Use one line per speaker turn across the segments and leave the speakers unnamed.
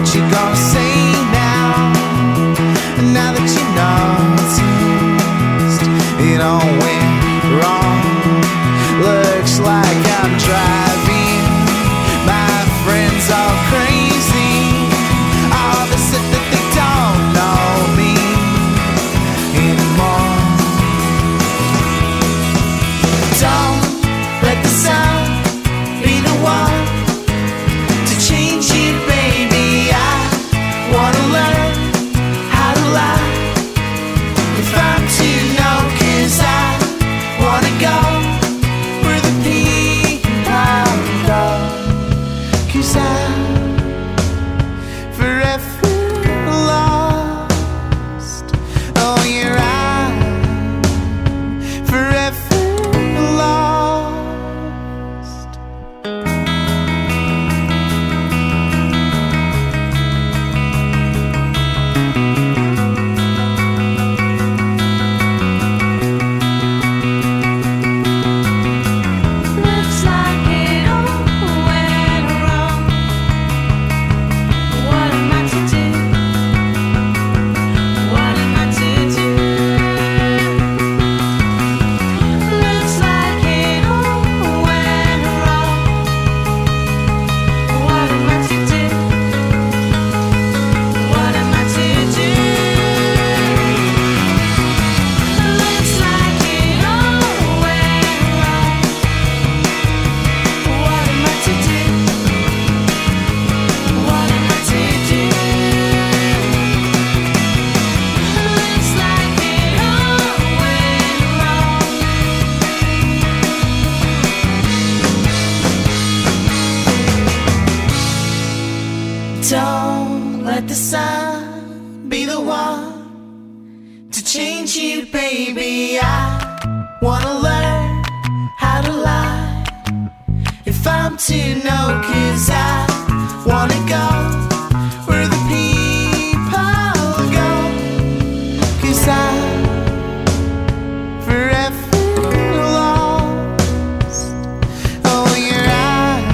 What you gonna say now? Now that you noticed it all went wrong. Looks like I'm driving my friends all crazy. All they said that they don't know me anymore. Don't let the sun be the one to change you, baby. I wanna learn how to lie if I'm to know, 'cause I wanna go where the people go, 'cause I'm forever lost. Oh, you're right, forever lost.
Looks like it all went wrong. What am I to do? What am I to do? Looks like it all went wrong. What am I to do? What am I to do? Looks like it all went wrong. What am I to do? What am I to do? Looks like it all went wrong.
Don't let the sun be the one to change you, baby. I wanna learn how to lie if I'm to know, 'cause I wanna go where the people go, 'cause I'm forever lost. Oh, you're right,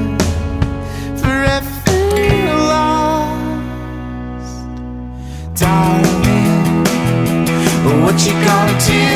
forever lost. Darling, what you gonna do?